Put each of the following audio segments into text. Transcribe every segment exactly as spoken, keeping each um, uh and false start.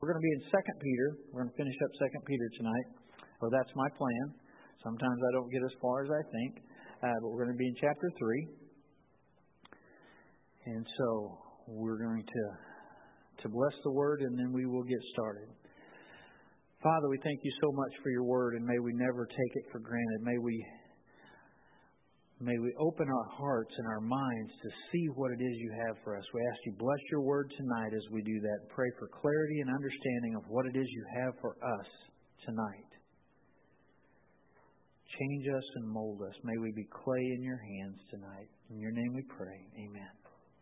we're going to be in Second Peter. We're going to finish up Second Peter tonight. Well, that's my plan. Sometimes I don't get as far as I think. Uh, but we're going to be in chapter three. And so we're going to, to bless the Word, and then we will get started. Father, we thank you so much for your Word, and may we never take it for granted. May we, may we open our hearts and our minds to see what it is you have for us. We ask you bless your Word tonight as we do that. Pray for clarity and understanding of what it is you have for us tonight. Change us and mold us. May we be clay in your hands tonight. In your name we pray. Amen.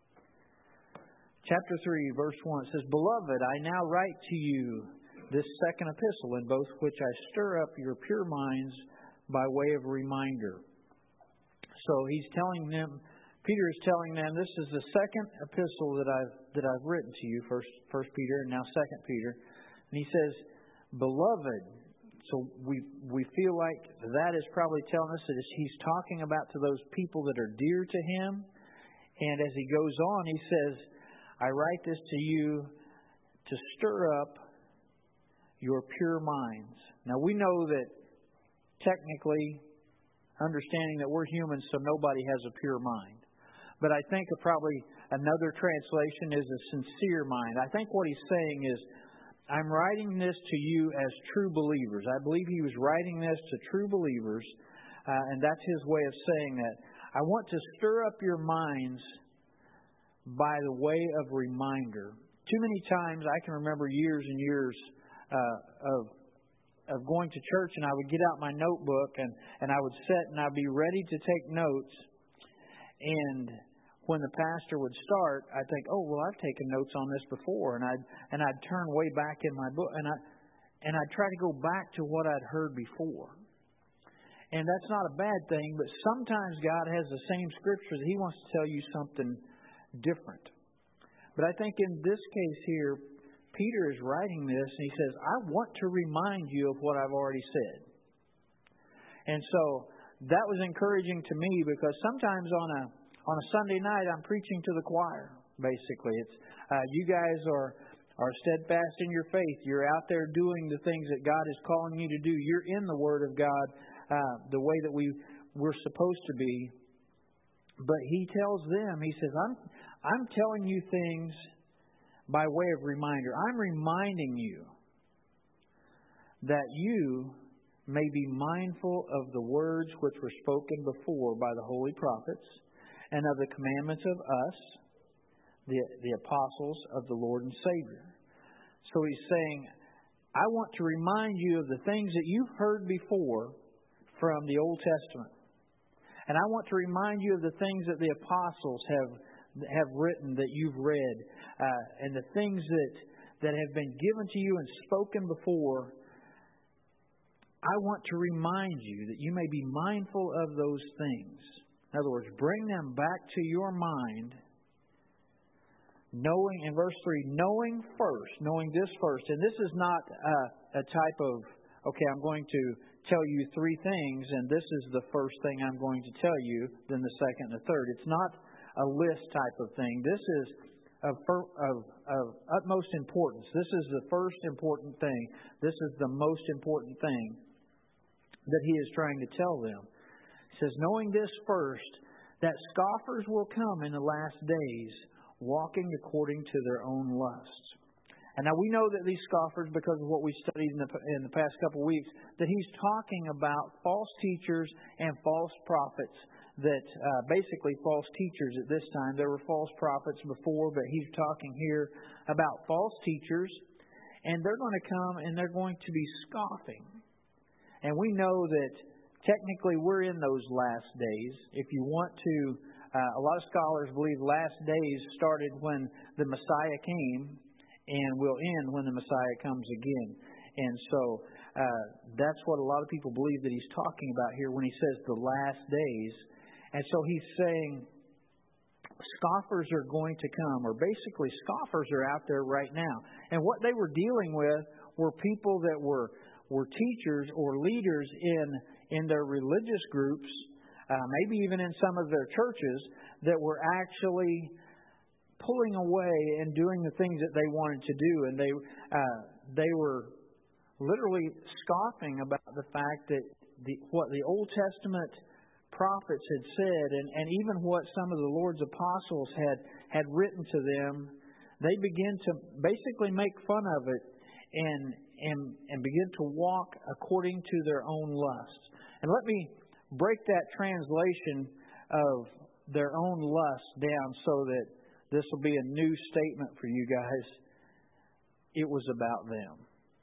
Chapter three, verse one, it says, Beloved, I now write to you this second epistle, in both which I stir up your pure minds by way of reminder. So he's telling them, Peter is telling them, this is the second epistle that I've that I've written to you, first First Peter and now Second Peter. And he says, Beloved. So we we feel like that is probably telling us that he's talking about to those people that are dear to him. And as he goes on, he says, I write this to you to stir up your pure minds. Now we know that technically, understanding that we're humans, so nobody has a pure mind. But I think probably another translation is a sincere mind. I think what he's saying is, I'm writing this to you as true believers. I believe he was writing this to true believers, uh, and that's his way of saying that. I want to stir up your minds by the way of reminder. Too many times I can remember years and years uh, of of going to church, and I would get out my notebook and, and I would sit and I'd be ready to take notes. And when the pastor would start, I'd think, oh, well, I've taken notes on this before. And I'd, and I'd turn way back in my book, and, I, and I'd try to go back to what I'd heard before. And that's not a bad thing, but sometimes God has the same scriptures. He wants to tell you something different. But I think in this case here, Peter is writing this, and he says, I want to remind you of what I've already said. And so that was encouraging to me, because sometimes on a On a Sunday night, I'm preaching to the choir, basically. It's uh, you guys are, are steadfast in your faith. You're out there doing the things that God is calling you to do. You're in the Word of God uh, the way that we, we're supposed to be. But he tells them, he says, I'm, I'm telling you things by way of reminder. I'm reminding you that you may be mindful of the words which were spoken before by the holy prophets, and of the commandments of us, the, the apostles of the Lord and Savior. So he's saying, I want to remind you of the things that you've heard before from the Old Testament. And I want to remind you of the things that the apostles have have written, that you've read, uh, and the things that, that have been given to you and spoken before. I want to remind you that you may be mindful of those things. In other words, bring them back to your mind, knowing, in verse three, knowing first, knowing this first. And this is not a, a type of, okay, I'm going to tell you three things, and this is the first thing I'm going to tell you, then the second and the third. It's not a list type of thing. This is of, of, of utmost importance. This is the first important thing. This is the most important thing that he is trying to tell them. He says, knowing this first, that scoffers will come in the last days, walking according to their own lusts. And now we know that these scoffers, because of what we studied in the, in the past couple of weeks, that he's talking about false teachers and false prophets, that uh, basically false teachers at this time. There were false prophets before, but he's talking here about false teachers, and they're going to come and they're going to be scoffing. And we know that technically, we're in those last days. If you want to, uh, a lot of scholars believe last days started when the Messiah came and will end when the Messiah comes again. And so uh, that's what a lot of people believe that he's talking about here when he says the last days. And so he's saying scoffers are going to come, or basically scoffers are out there right now. And what they were dealing with were people that were were teachers or leaders in in their religious groups, uh, maybe even in some of their churches, that were actually pulling away and doing the things that they wanted to do. And they uh, they were literally scoffing about the fact that the, what the Old Testament prophets had said, and, and even what some of the Lord's apostles had, had written to them, they began to basically make fun of it and, and, and begin to walk according to their own lusts. And let me break that translation of their own lust down so that this will be a new statement for you guys. It was about them.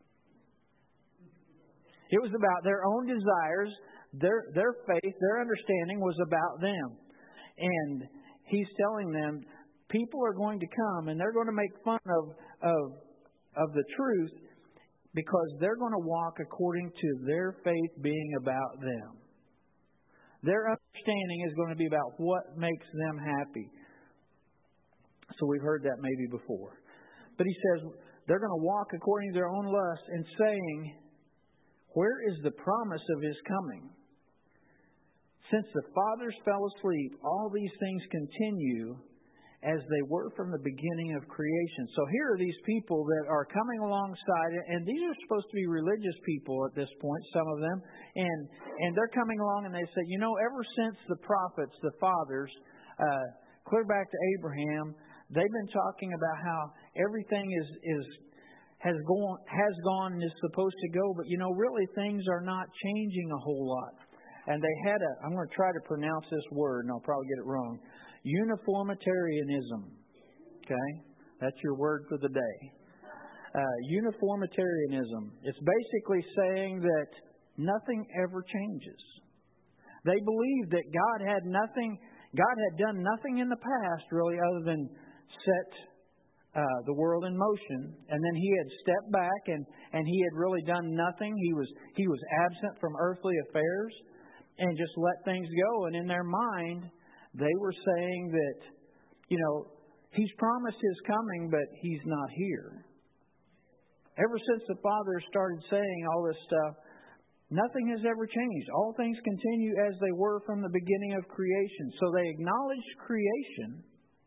It was about their own desires, their their faith, their understanding was about them. And He's telling them, people are going to come and they're going to make fun of of of the truth because they're going to walk according to their faith being about them. Their understanding is going to be about what makes them happy. So we've heard that maybe before. But He says they're going to walk according to their own lust and saying, where is the promise of His coming? Since the fathers fell asleep, all these things continue as they were from the beginning of creation. So here are these people that are coming alongside, and these are supposed to be religious people at this point, some of them, and and they're coming along and they say, you know, ever since the prophets, the fathers, uh, clear back to Abraham, they've been talking about how everything is is has gone has gone and is supposed to go, but you know, really things are not changing a whole lot. And they had a, I'm going to try to pronounce this word, and I'll probably get it wrong, uniformitarianism. Okay? That's your word for the day. Uh, uniformitarianism. It's basically saying that nothing ever changes. They believed that God had nothing, God had done nothing in the past really other than set uh, the world in motion, and then He had stepped back and, and He had really done nothing. He was He was absent from earthly affairs and just let things go. And in their mind, they were saying that, you know, He's promised His coming, but He's not here. Ever since the fathers started saying all this stuff, nothing has ever changed. All things continue as they were from the beginning of creation. So they acknowledged creation,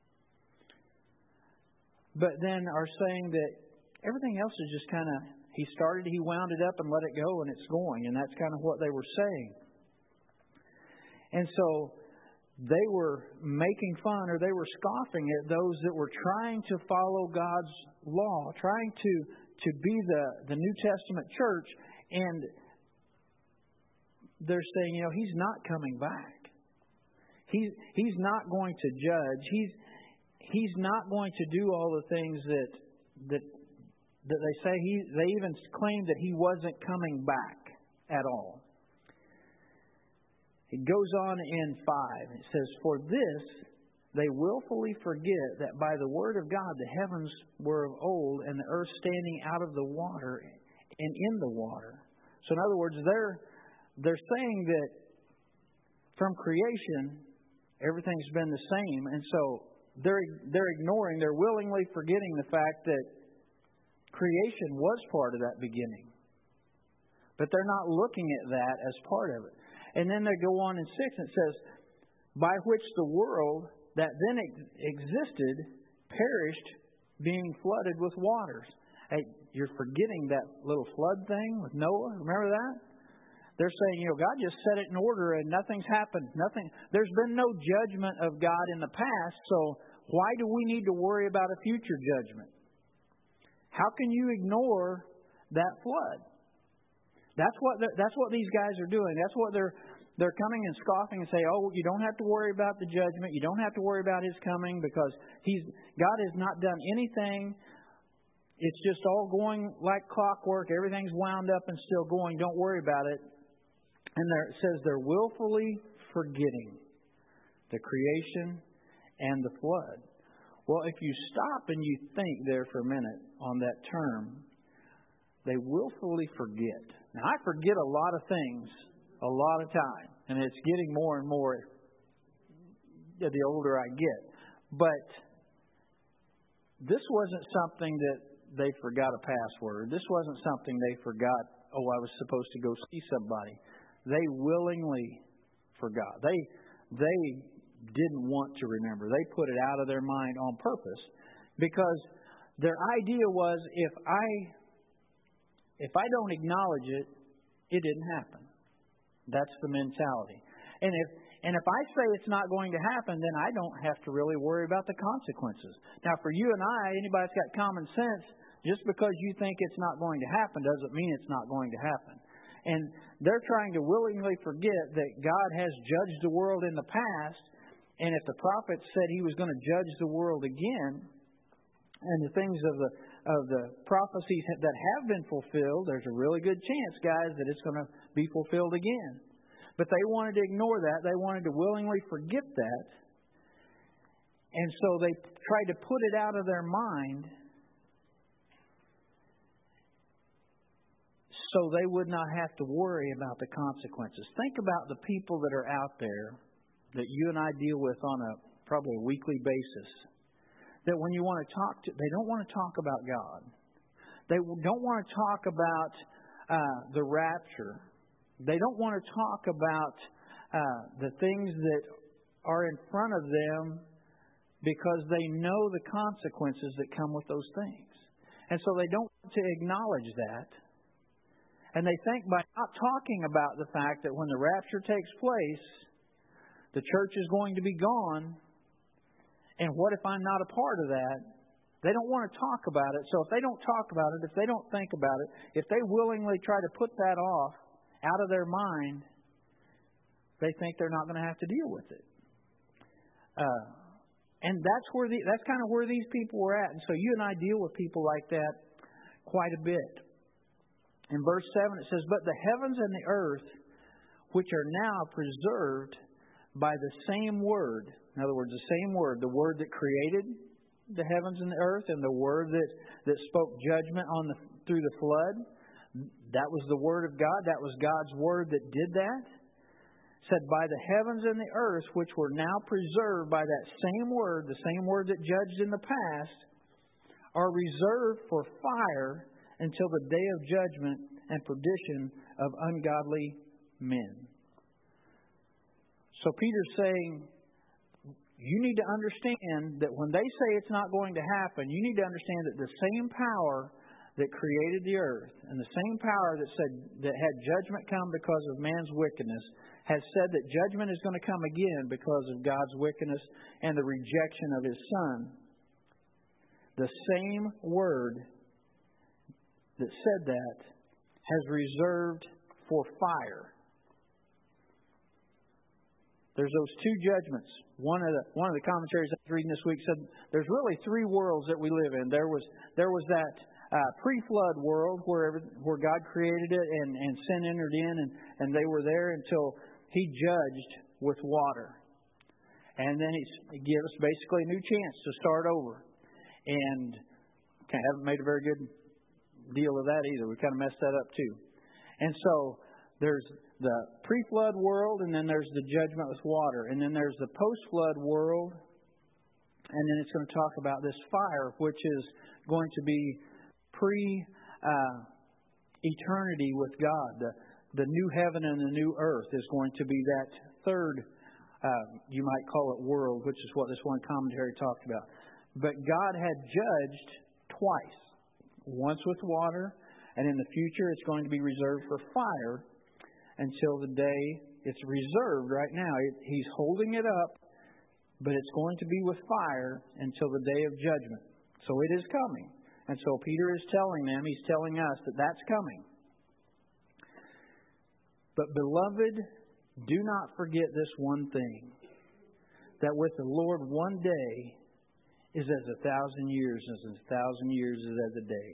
but then are saying that everything else is just kind of, He started, He wound it up and let it go, and it's going. And that's kind of what they were saying. And so they were making fun, or they were scoffing at those that were trying to follow God's law, trying to, to be the, the New Testament church. And they're saying, you know, He's not coming back. He's, he's not going to judge. He's, he's not going to do all the things that, that, that they say. He, they even claim that He wasn't coming back at all. It goes on in five. It says, for this they willfully forget that by the word of God the heavens were of old, and the earth standing out of the water and in the water. So in other words, they're they're saying that from creation everything's been the same, and so they're they're ignoring, they're willingly forgetting the fact that creation was part of that beginning. But they're not looking at that as part of it. And then they go on in six, and it says, by which the world that then ex- existed perished, being flooded with waters. Hey, you're forgetting that little flood thing with Noah. Remember that? They're saying, you know, God just set it in order and nothing's happened. Nothing. There's been no judgment of God in the past, so why do we need to worry about a future judgment? How can you ignore that flood? That's what that's what these guys are doing. That's what they're they're coming and scoffing and say, "Oh, you don't have to worry about the judgment. You don't have to worry about His coming because He's God has not done anything. It's just all going like clockwork. Everything's wound up and still going. Don't worry about it." And there, it says they're willfully forgetting the creation and the flood. Well, if you stop and you think there for a minute on that term, they willfully forget. Now, I forget a lot of things a lot of time, and it's getting more and more the older I get. But this wasn't something that they forgot a password. This wasn't something they forgot, oh, I was supposed to go see somebody. They willingly forgot. They they didn't want to remember. They put it out of their mind on purpose because their idea was, if I if I don't acknowledge it, it didn't happen. That's the mentality. And if and if I say it's not going to happen, then I don't have to really worry about the consequences. Now, for you and I, anybody that's got common sense, just because you think it's not going to happen doesn't mean it's not going to happen. And they're trying to willingly forget that God has judged the world in the past, and if the prophet said He was going to judge the world again, and the things of the of the prophecies that have been fulfilled, there's a really good chance, guys, that it's going to be fulfilled again. But they wanted to ignore that. They wanted to willingly forget that. And so they tried to put it out of their mind so they would not have to worry about the consequences. Think about the people that are out there that you and I deal with on a probably a weekly basis. That when you want to talk to, they don't want to talk about God. They don't want to talk about uh, the rapture. They don't want to talk about uh, the things that are in front of them because they know the consequences that come with those things. And so they don't want to acknowledge that. And they think by not talking about the fact that when the rapture takes place, the church is going to be gone. And what if I'm not a part of that? They don't want to talk about it. So if they don't talk about it, if they don't think about it, if they willingly try to put that off out of their mind, they think they're not going to have to deal with it. Uh, and that's where the, that's kind of where these people were at. And so you and I deal with people like that quite a bit. In verse seven it says, "But the heavens and the earth, which are now preserved by the same word," in other words, the same word, the word that created the heavens and the earth, and the word that, that spoke judgment on the through the flood. That was the Word of God. That was God's Word that did that. It said, "By the heavens and the earth, which were now preserved by that same Word," the same Word that judged in the past, "are reserved for fire until the day of judgment and perdition of ungodly men." So Peter's saying, you need to understand that when they say it's not going to happen, you need to understand that the same power that created the earth, and the same power that said that had judgment come because of man's wickedness, has said that judgment is going to come again because of God's wickedness and the rejection of His Son. The same word that said that has reserved for fire. There's those two judgments. One of the one of the commentaries I was reading this week said there's really three worlds that we live in. There was there was that Uh, pre-flood world where where God created it and, and sin entered in and, and they were there until He judged with water. And then He gave us basically a new chance to start over. And okay, haven't made a very good deal of that either. We kind of messed that up too. And so there's the pre-flood world, and then there's the judgment with water. And then there's the post-flood world. And then it's going to talk about this fire, which is going to be pre-eternity uh, with God. The, the new heaven and the new earth is going to be that third, uh, you might call it world, which is what this one commentary talked about. But God had judged twice. Once with water, and in the future it's going to be reserved for fire until the day it's reserved right now. It, he's holding it up, but it's going to be with fire until the day of judgment. So it is coming. And so Peter is telling them, he's telling us that that's coming. But beloved, do not forget this one thing, that with the Lord one day is as a thousand years, as a thousand years is as a day.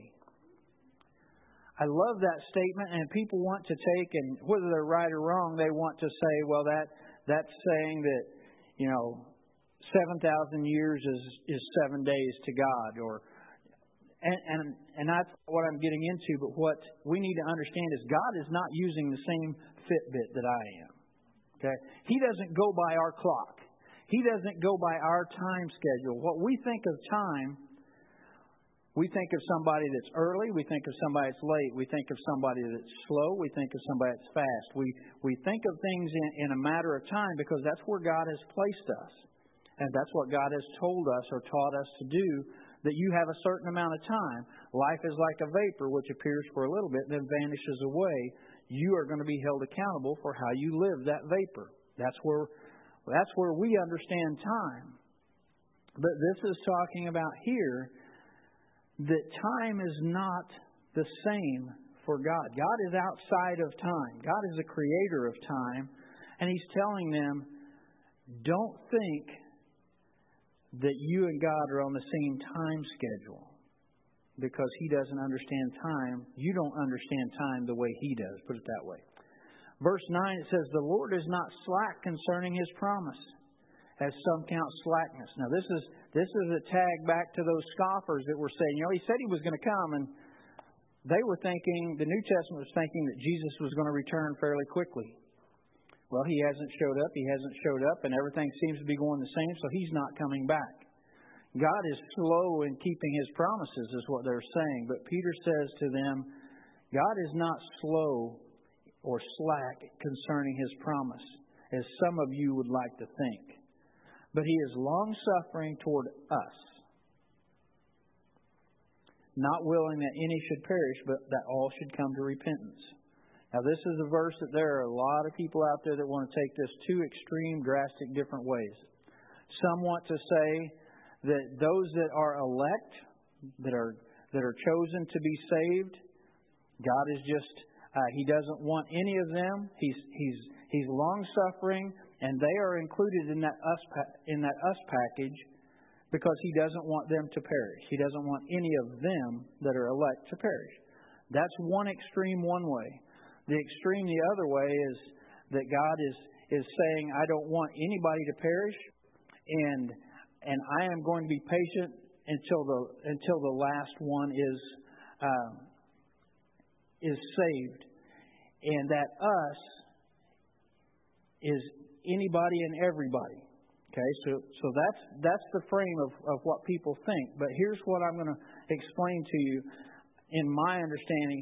I love that statement, and people want to take, and whether they're right or wrong, they want to say, well, that that's saying that, you know, seven thousand years is, is seven days to God, or And, and and that's what I'm getting into, but what we need to understand is God is not using the same Fitbit that I am. Okay? He doesn't go by our clock. He doesn't go by our time schedule. What we think of time, we think of somebody that's early, we think of somebody that's late, we think of somebody that's slow, we think of somebody that's fast. We we think of things in, in a matter of time because that's where God has placed us. And that's what God has told us or taught us to do, that you have a certain amount of time. life is like a vapor which appears for a little bit and then vanishes away. You are going to be held accountable for how you live that vapor. That's where, that's where we understand time. But this is talking about here that time is not the same for God. God is outside of time. God is the creator of time. And He's telling them, don't think that you and God are on the same time schedule. Because He doesn't understand time. You don't understand time the way He does. Put it that way. Verse nine, it says, the Lord is not slack concerning His promise, as some count slackness. Now this is this is a tag back to those scoffers that were saying, you know, He said He was going to come, and they were thinking, the New Testament was thinking that Jesus was going to return fairly quickly. Well, He hasn't showed up, He hasn't showed up, and everything seems to be going the same, so He's not coming back. God is slow in keeping His promises, is what they're saying. But Peter says to them, God is not slow or slack concerning His promise, as some of you would like to think. But He is long-suffering toward us, not willing that any should perish, but that all should come to repentance. Now, this is a verse that there are a lot of people out there that want to take this two extreme, drastic, different ways. Some want to say that those that are elect, that are that are chosen to be saved, God is just uh, He doesn't want any of them. He's He's He's long suffering, and they are included in that us in that us package because He doesn't want them to perish. He doesn't want any of them that are elect to perish. That's one extreme one way. The extreme the other way is that God is is saying, I don't want anybody to perish, and And I am going to be patient until the until the last one is uh, is saved, and that us is anybody and everybody. Okay, so so that's that's the frame of, of what people think. But here's what I'm going to explain to you. In my understanding,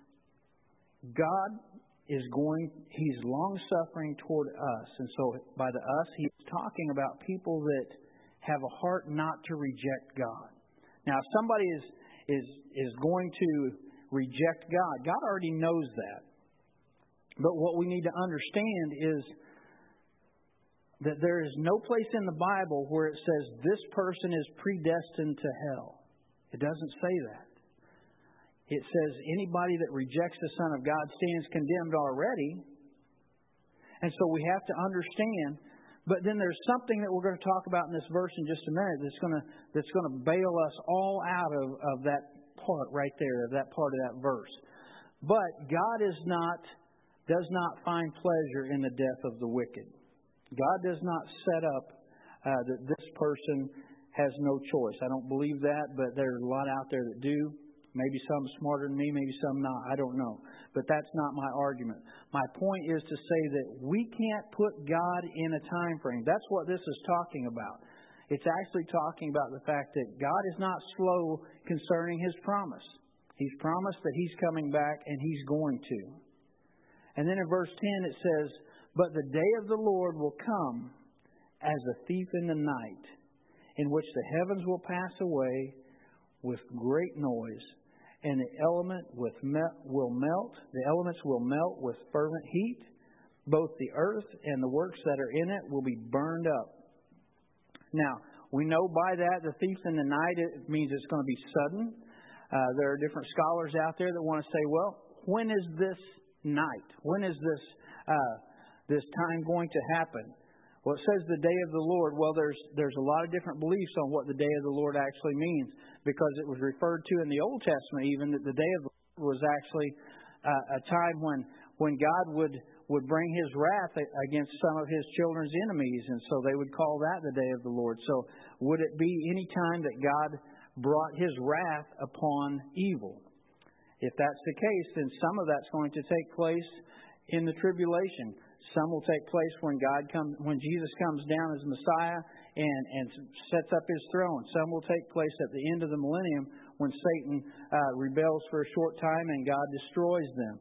God is going. He's long suffering toward us, and so by the us, He's talking about people that have a heart not to reject God. Now, if somebody is is is going to reject God, God already knows that. But what we need to understand is that there is no place in the Bible where it says this person is predestined to hell. It doesn't say that. It says anybody that rejects the Son of God stands condemned already. And so we have to understand. But then there's something that we're going to talk about in this verse in just a minute that's going to that's going to bail us all out of, of that part right there, of that part of that verse. But God is not does not find pleasure in the death of the wicked. God does not set up uh, that this person has no choice. I don't believe that, but there's a lot out there that do. Maybe some smarter than me, maybe some not. I don't know. But that's not my argument. My point is to say that we can't put God in a time frame. That's what this is talking about. It's actually talking about the fact that God is not slow concerning His promise. He's promised that He's coming back, and He's going to. And then in verse ten it says, but the day of the Lord will come as a thief in the night, in which the heavens will pass away with great noise, and the element with me- will melt. The elements will melt with fervent heat. Both the earth and the works that are in it will be burned up. Now, we know by that the thief in the night, it means it's going to be sudden. Uh, there are different scholars out there that want to say, well, when is this night? When is this uh, this time going to happen? Well, it says the day of the Lord. Well, there's there's a lot of different beliefs on what the day of the Lord actually means, because it was referred to in the Old Testament even that the day of the Lord was actually uh, a time when when God would would bring His wrath against some of His children's enemies, and so they would call that the day of the Lord. So would it be any time that God brought His wrath upon evil? If that's the case, then some of that's going to take place in the tribulation. Some will take place when God comes, when Jesus comes down as Messiah and, and sets up His throne. Some will take place at the end of the millennium when Satan uh, rebels for a short time and God destroys them.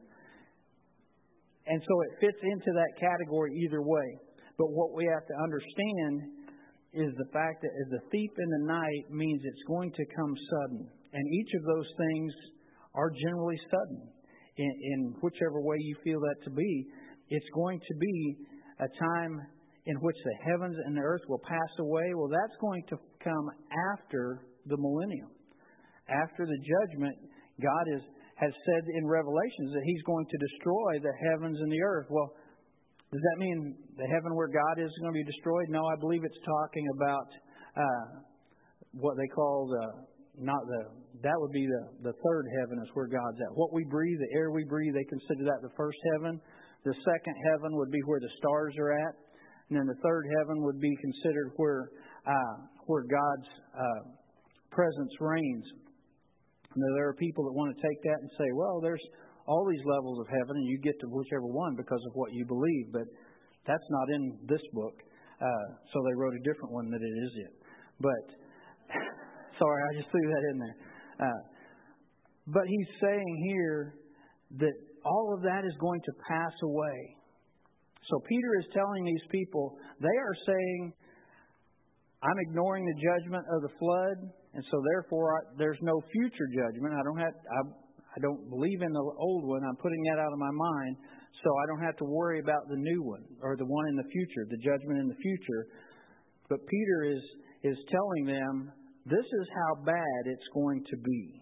And so it fits into that category either way. But what we have to understand is the fact that as a thief in the night means it's going to come sudden. And each of those things are generally sudden. In, in whichever way you feel that to be, it's going to be a time in which the heavens and the earth will pass away. Well, that's going to come after the millennium. After the judgment, God is, has said in Revelations that He's going to destroy the heavens and the earth. Well, does that mean the heaven where God is going to be destroyed? No, I believe it's talking about uh, what they call the, not the, that would be the, the third heaven is where God's at. What we breathe, the air we breathe, they consider that the first heaven. The second heaven would be where the stars are at. And then the third heaven would be considered where uh, where God's uh, presence reigns. Now, there are people that want to take that and say, well, there's all these levels of heaven, and you get to whichever one because of what you believe. But that's not in this book. Uh, so they wrote a different one that it is in. But, sorry, I just threw that in there. Uh, but he's saying here that all of that is going to pass away. So Peter is telling these people, they are saying, I'm ignoring the judgment of the flood, and so therefore I, there's no future judgment. I don't have, I, I don't believe in the old one. I'm putting that out of my mind, so I don't have to worry about the new one or the one in the future, the judgment in the future. But Peter is is telling them, this is how bad it's going to be.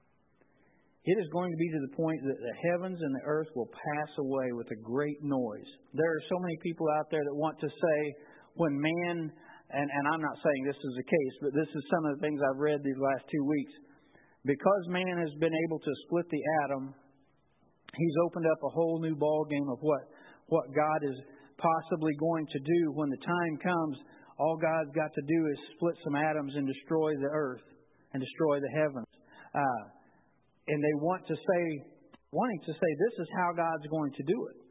It is going to be to the point that the heavens and the earth will pass away with a great noise. There are so many people out there that want to say, when man, and, and I'm not saying this is the case, but this is some of the things I've read these last two weeks. Because man has been able to split the atom, he's opened up a whole new ballgame of what, what God is possibly going to do when the time comes. All God's got to do is split some atoms and destroy the earth and destroy the heavens. Uh, and they want to say, wanting to say, this is how God's going to do it.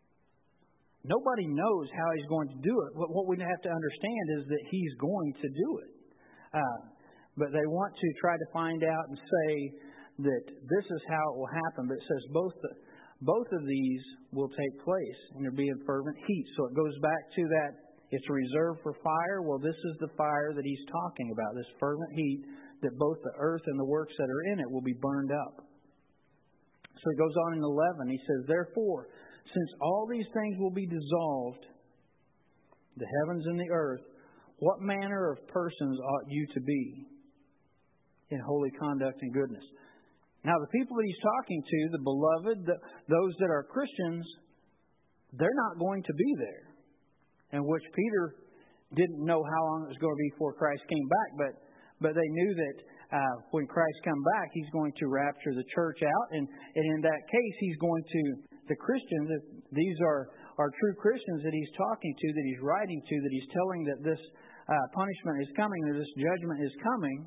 Nobody knows how He's going to do it. What we have to understand is that He's going to do it. Uh, but they want to try to find out and say that this is how it will happen. But it says both the, both of these will take place, and they'll be in fervent heat. So it goes back to that. It's reserved for fire. Well, this is the fire that he's talking about, this fervent heat, that both the earth and the works that are in it will be burned up. So he goes on in eleven. He says, therefore, since all these things will be dissolved, the heavens and the earth, what manner of persons ought you to be in holy conduct and goodness? Now, the people that he's talking to, the beloved, the, those that are Christians, they're not going to be there. In which Peter didn't know how long it was going to be before Christ came back, but but they knew that uh, when Christ come back, He's going to rapture the church out, and, and in that case, He's going to, the Christians, these are, are true Christians that He's talking to, that He's writing to, that He's telling that this uh, punishment is coming, that this judgment is coming.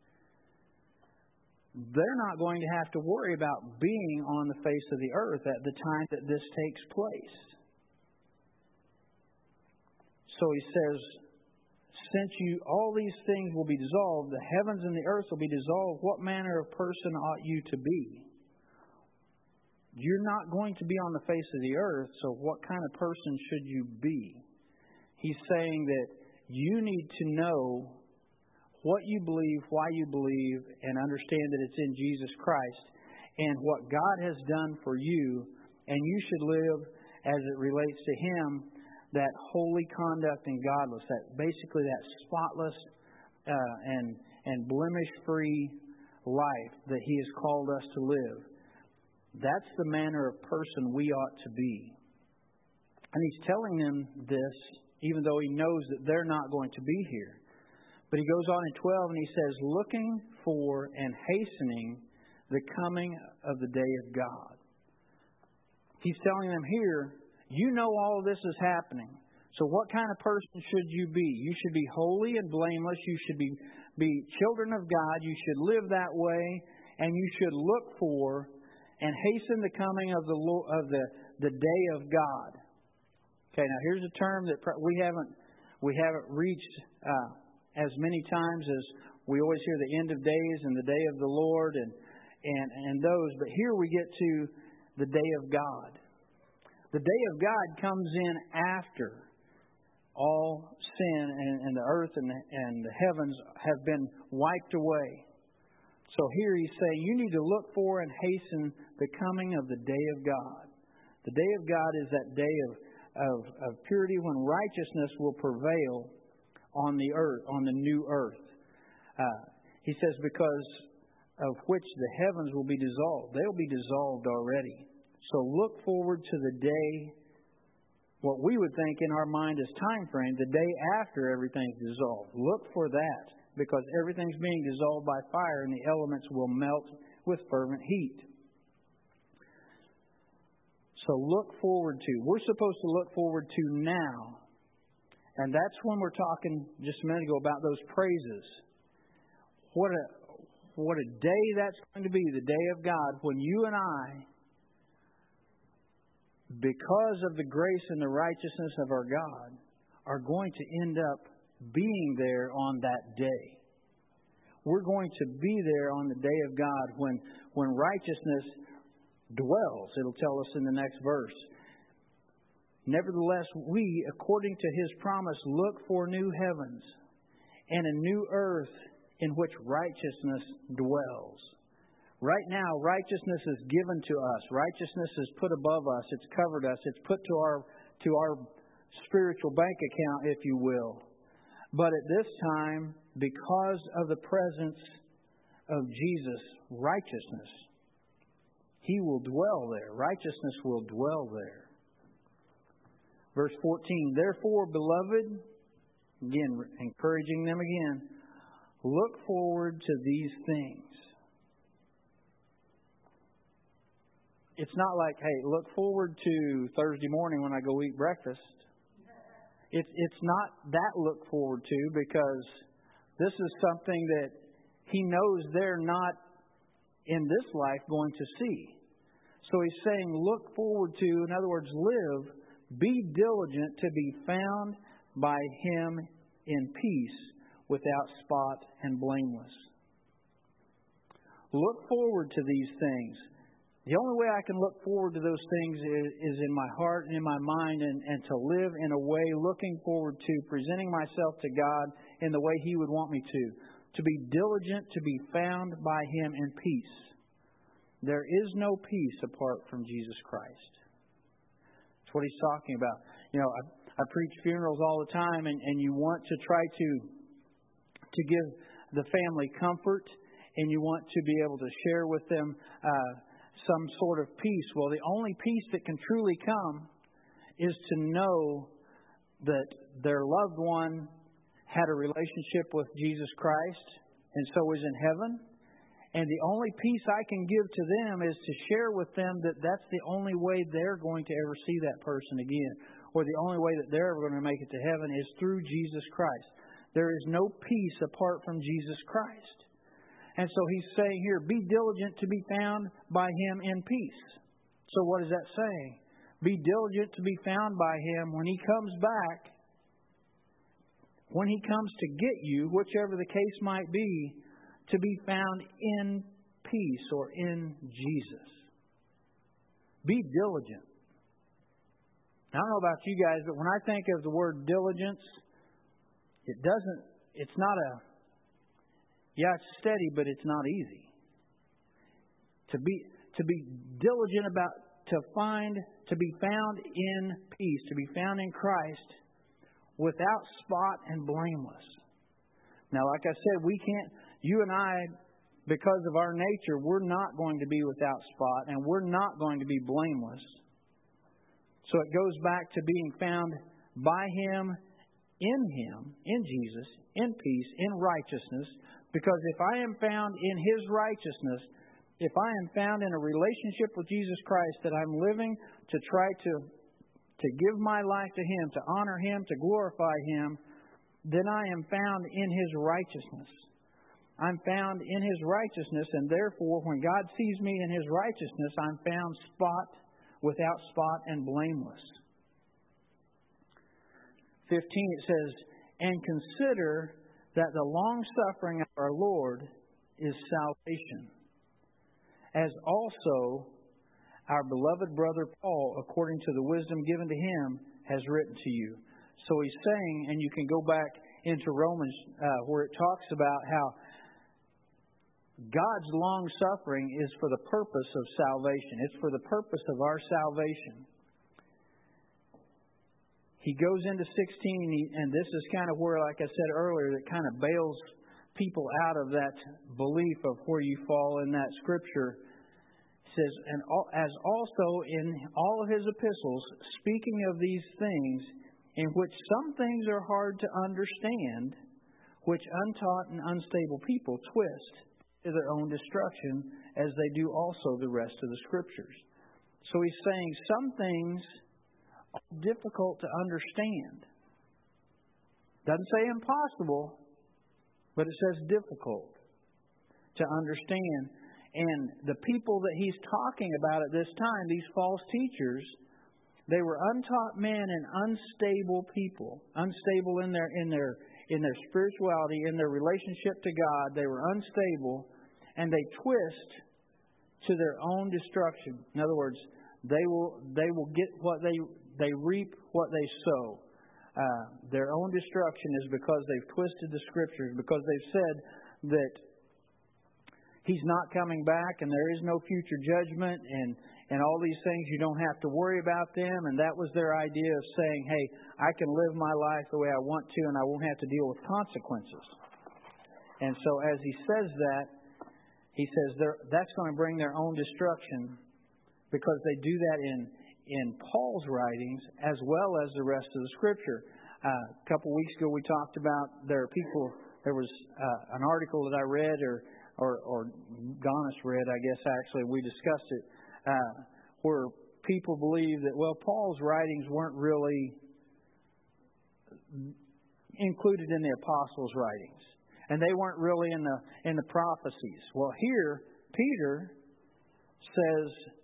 They're not going to have to worry about being on the face of the earth at the time that this takes place. So he says, since you all these things will be dissolved, the heavens and the earth will be dissolved, what manner of person ought you to be? You're not going to be on the face of the earth, so what kind of person should you be? He's saying that you need to know what you believe, why you believe, and understand that it's in Jesus Christ and what God has done for you, and you should live as it relates to Him, that holy conduct and godless, that basically that spotless uh, and and blemish-free life that He has called us to live. That's the manner of person we ought to be. And He's telling them this, even though He knows that they're not going to be here. But He goes on in twelve and He says, looking for and hastening the coming of the day of God. He's telling them here, you know all of this is happening. So what kind of person should you be? You should be holy and blameless. You should be, be children of God. You should live that way. And you should look for and hasten the coming of the of the, the day of God. Okay, now here's a term that we haven't we haven't reached uh, as many times as we always hear the end of days and the day of the Lord and and, and those. But here we get to the day of God. The day of God comes in after all sin and, and the earth and the, and the heavens have been wiped away. So here he's saying you need to look for and hasten the coming of the day of God. The day of God is that day of, of, of purity when righteousness will prevail on the earth, on the new earth. Uh, he says, because of which the heavens will be dissolved. They'll be dissolved already. So look forward to the day, what we would think in our mind is time frame, the day after everything's dissolved. Look for that, because everything's being dissolved by fire and the elements will melt with fervent heat. So look forward to. We're supposed to look forward to now. And that's when we're talking just a minute ago about those praises. What a what a day that's going to be, the day of God, when you and I, because of the grace and the righteousness of our God, are going to end up being there on that day. We're going to be there on the day of God when, when righteousness dwells. It'll tell us in the next verse. Nevertheless, we, according to His promise, look for new heavens and a new earth in which righteousness dwells. Right now, righteousness is given to us. Righteousness is put above us. It's covered us. It's put to our to our spiritual bank account, if you will. But at this time, because of the presence of Jesus, righteousness, He will dwell there. Righteousness will dwell there. Verse fourteen, therefore, beloved, again, encouraging them again, look forward to these things. It's not like, hey, look forward to Thursday morning when I go eat breakfast. It's it's not that look forward to, because this is something that He knows they're not in this life going to see. So He's saying look forward to, in other words, live, be diligent to be found by Him in peace, without spot and blameless. Look forward to these things. The only way I can look forward to those things is, is in my heart and in my mind, and, and to live in a way looking forward to presenting myself to God in the way He would want me to. To be diligent to be found by Him in peace. There is no peace apart from Jesus Christ. That's what He's talking about. You know, I, I preach funerals all the time, and, and you want to try to to give the family comfort, and you want to be able to share with them uh, some sort of peace. Well, the only peace that can truly come is to know that their loved one had a relationship with Jesus Christ and so is in heaven. And the only peace I can give to them is to share with them that that's the only way they're going to ever see that person again, or the only way that they're ever going to make it to heaven is through Jesus Christ. There is no peace apart from Jesus Christ. And so He's saying here, be diligent to be found by Him in peace. So what is that saying? Be diligent to be found by Him when He comes back, when He comes to get you, whichever the case might be, to be found in peace or in Jesus. Be diligent. I don't know about you guys, but when I think of the word diligence, it doesn't, it's not a, yeah, it's steady, but it's not easy. To be, to be diligent about, to find, to be found in peace, to be found in Christ without spot and blameless. Now, like I said, we can't, you and I, because of our nature, we're not going to be without spot, and we're not going to be blameless. So it goes back to being found by Him, in Him, in Jesus, in peace, in righteousness. Because if I am found in His righteousness, if I am found in a relationship with Jesus Christ, that I'm living to try to, to give my life to Him, to honor Him, to glorify Him, then I am found in His righteousness. I'm found in His righteousness, and therefore, when God sees me in His righteousness, I'm found spot, without spot and blameless. fifteen, it says, and consider that the long-suffering of our Lord is salvation, as also our beloved brother Paul, according to the wisdom given to him, has written to you. So he's saying, and you can go back into Romans uh, where it talks about how God's long-suffering is for the purpose of salvation. It's for the purpose of our salvation. He goes into sixteen, and this is kind of where, like I said earlier, it kind of bails people out of that belief of where you fall in that Scripture. It says, and as also in all of his epistles, speaking of these things, in which some things are hard to understand, which untaught and unstable people twist to their own destruction, as they do also the rest of the Scriptures. So he's saying some things are difficult to understand. Doesn't say impossible, but it says difficult to understand. And the people that he's talking about at this time, these false teachers, they were untaught men and unstable people, unstable in their in their in their spirituality, in their relationship to God. They were unstable, and they twist to their own destruction. In other words, they will they will get what they they reap what they sow. Uh, their own destruction is because they've twisted the Scriptures, because they've said that He's not coming back and there is no future judgment and, and all these things. You don't have to worry about them. And that was their idea of saying, hey, I can live my life the way I want to and I won't have to deal with consequences. And so as he says that, he says that's going to bring their own destruction, because they do that in, in Paul's writings as well as the rest of the Scripture. Uh, a couple weeks ago we talked about there are people, there was uh, an article that I read or Or, or Gonis read, I guess, actually, we discussed it, uh, where people believe that, well, Paul's writings weren't really included in the apostles' writings, and they weren't really in the in the prophecies. Well, here, Peter says,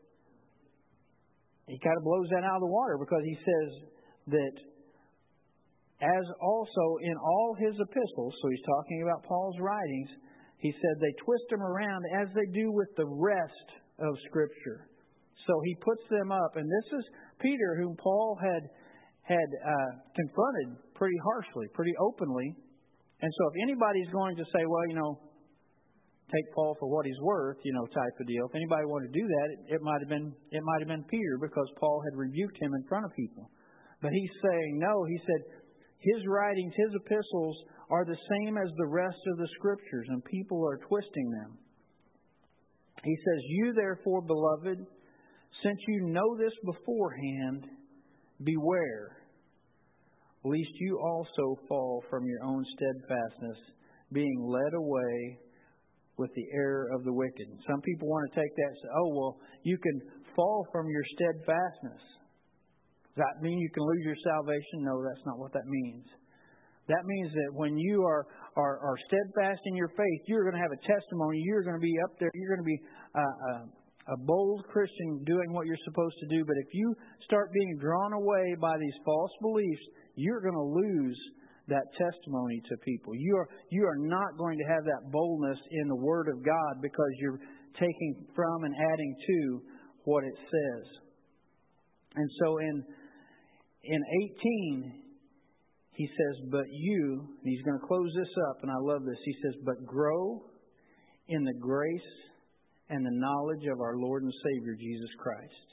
he kind of blows that out of the water, because he says that as also in all his epistles, so he's talking about Paul's writings, he said they twist them around as they do with the rest of Scripture. So he puts them up. And this is Peter, whom Paul had had uh, confronted pretty harshly, pretty openly. And so if anybody's going to say, well, you know, take Paul for what he's worth, you know, type of deal. If anybody wanted to do that, it, it might have been it might have been Peter, because Paul had rebuked him in front of people. But he's saying, no, he said his writings, his epistles are the same as the rest of the Scriptures, and people are twisting them. He says, you therefore, beloved, since you know this beforehand, beware, lest you also fall from your own steadfastness, being led away with the error of the wicked. Some people want to take that and say, oh, well, you can fall from your steadfastness. Does that mean you can lose your salvation? No, that's not what that means. That means that when you are, are, are steadfast in your faith, you're going to have a testimony. You're going to be up there. You're going to be a, a, a bold Christian doing what you're supposed to do. But if you start being drawn away by these false beliefs, you're going to lose that testimony to people. You are, you are not going to have that boldness in the Word of God, because you're taking from and adding to what it says. And so in, in eighteen... he says, but you, and he's going to close this up, and I love this. He says, but grow in the grace and the knowledge of our Lord and Savior, Jesus Christ.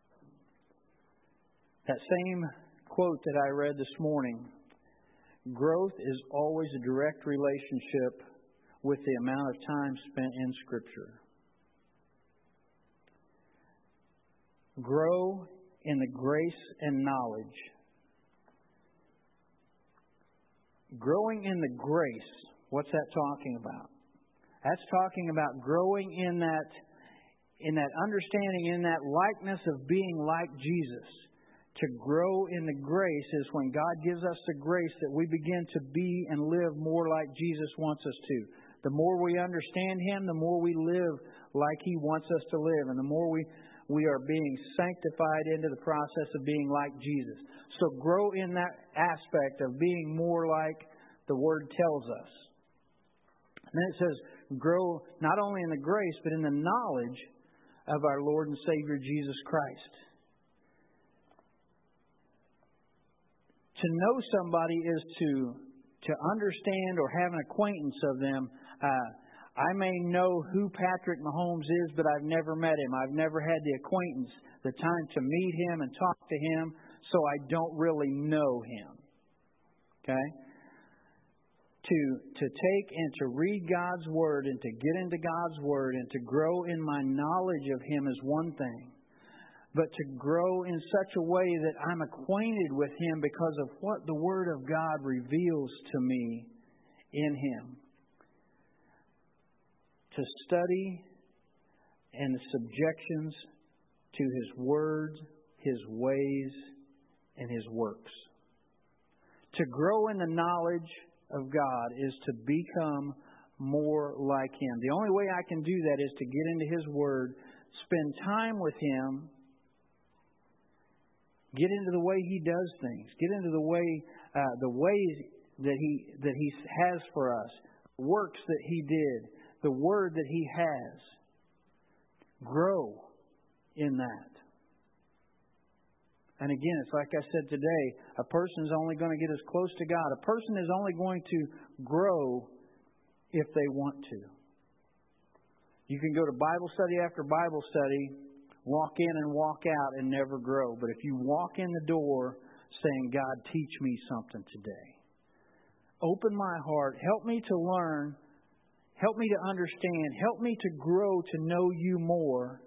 That same quote that I read this morning, growth is always a direct relationship with the amount of time spent in Scripture. Grow in the grace and knowledge. Growing in the grace, what's that talking about? That's talking about growing in that, in that understanding, in that likeness of being like Jesus. To grow in the grace is when God gives us the grace that we begin to be and live more like Jesus wants us to. The more we understand Him, the more we live like He wants us to live. And the more we, we are being sanctified into the process of being like Jesus. So grow in that aspect of being more like the Word tells us. And then it says, grow not only in the grace, but in the knowledge of our Lord and Savior Jesus Christ. To know somebody is to, to understand or have an acquaintance of them. Uh, I may know who Patrick Mahomes is, but I've never met him. I've never had the acquaintance, the time to meet him and talk to him, so I don't really know him. Okay? To, to take and to read God's Word and to get into God's Word and to grow in my knowledge of Him is one thing. But to grow in such a way that I'm acquainted with Him because of what the Word of God reveals to me in Him. To study and the subjections to His Word, His ways, and His works. To grow in the knowledge of God is to become more like Him. The only way I can do that is to get into His Word, spend time with Him, get into the way He does things, get into the way, uh, the ways that He that He has for us, works that He did, the Word that He has. Grow in that. And again, it's like I said today, a person is only going to get as close to God. A person is only going to grow if they want to. You can go to Bible study after Bible study, walk in and walk out and never grow. But if you walk in the door saying, God, teach me something today. Open my heart. Help me to learn. Help me to understand. Help me to grow to know you more.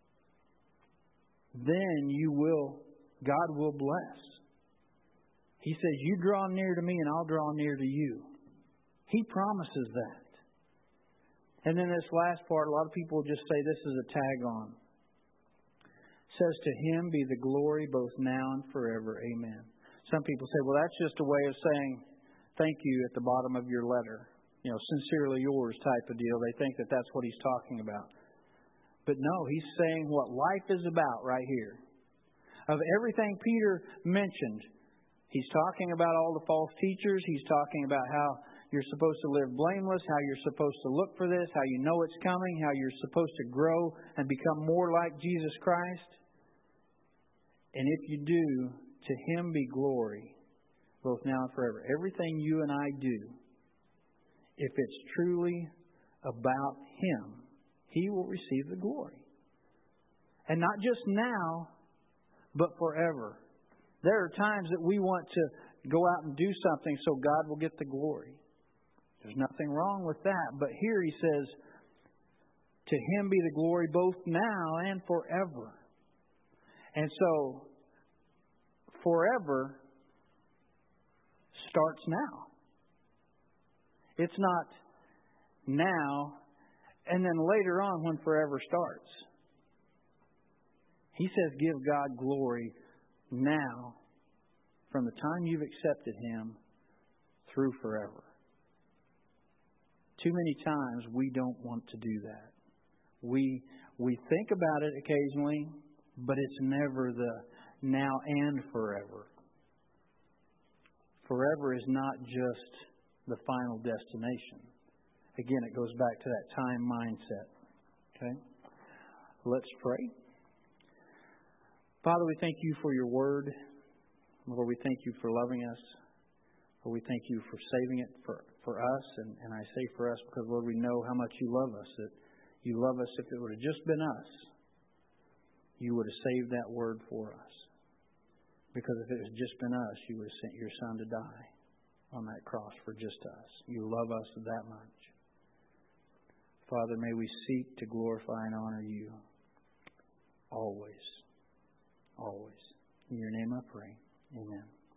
Then you will, God will bless. He says, you draw near to me and I'll draw near to you. He promises that. And then this last part, a lot of people just say this is a tag on. It says, to Him be the glory both now and forever. Amen. Some people say, well, that's just a way of saying thank you at the bottom of your letter. You know, sincerely yours type of deal. They think that that's what he's talking about. But no, he's saying what life is about right here. Of everything Peter mentioned, he's talking about all the false teachers. He's talking about how you're supposed to live blameless, how you're supposed to look for this, how you know it's coming, how you're supposed to grow and become more like Jesus Christ. And if you do, to Him be glory, both now and forever. Everything you and I do, if it's truly about Him, He will receive the glory. And not just now, but forever. There are times that we want to go out and do something so God will get the glory. There's nothing wrong with that. But here He says, to Him be the glory both now and forever. And so, forever starts now. It's not now and then later on when forever starts. He says give God glory now from the time you've accepted Him through forever. Too many times we don't want to do that. We we think about it occasionally, but it's never the now and forever. Forever is not just the final destination. Again, it goes back to that time mindset. Okay? Let's pray. Father, we thank You for Your Word. Lord, we thank You for loving us. Lord, we thank You for saving it for, for us. And, and I say for us because, Lord, we know how much You love us. That You love us. If it would have just been us, You would have saved that Word for us. Because if it had just been us, You would have sent Your Son to die on that cross for just us. You love us that much. Father, may we seek to glorify and honor You always. Always. In Your name I pray. Amen.